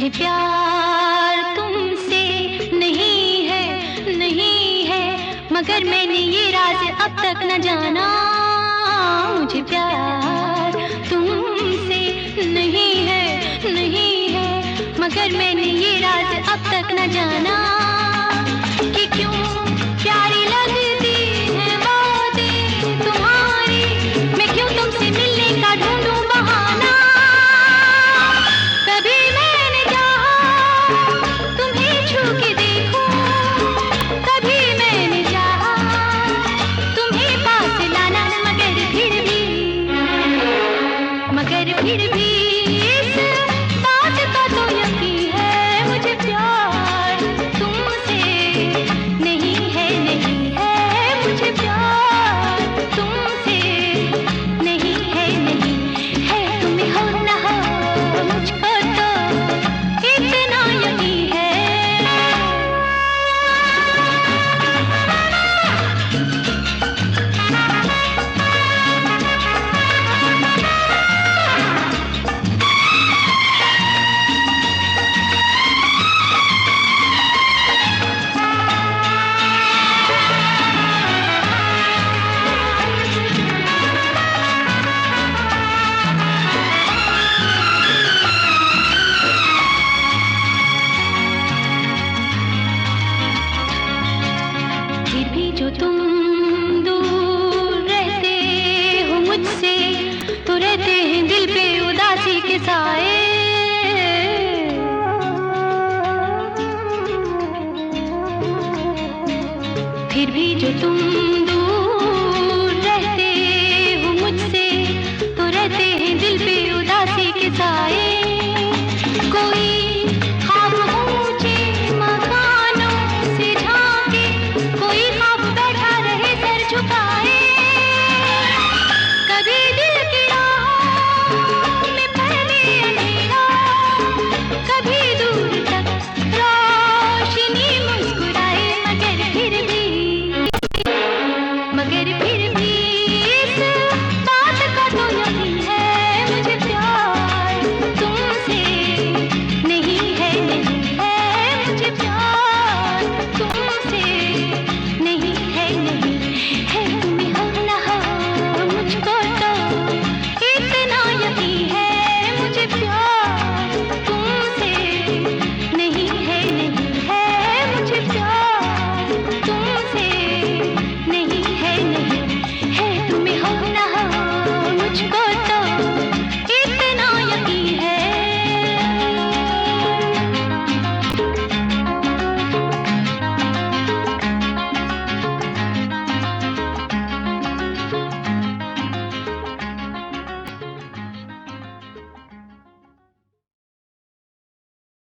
मुझे प्यार तुमसे नहीं है, नहीं है, मगर मैंने ये राज अब तक न जाना। मुझे प्यार तुमसे नहीं है, नहीं है, मगर मैंने ये राज अब तक न जाना कि क्यों प्यारी लगती है बातें तुम्हारी। मैं क्यों तुमसे मिलने का ढूंढूं बहाना। कभी मैंने चाहा तुम्हें छू के देखूं, कभी मैंने चाहा तुम्हें पास लाना, मगर फिर भी इस बात का तो यकीन है मुझे प्यार तुमसे नहीं है, नहीं है, मुझे प्यार तुमसे नहीं है, नहीं है। तुम्हें हो न हो मुझको तो इतना यकीन है। फिर भी जो तुम दूर रहते हो मुझसे, तो रहते हैं दिल पे उदासी के साए। फिर भी जो तुम दूर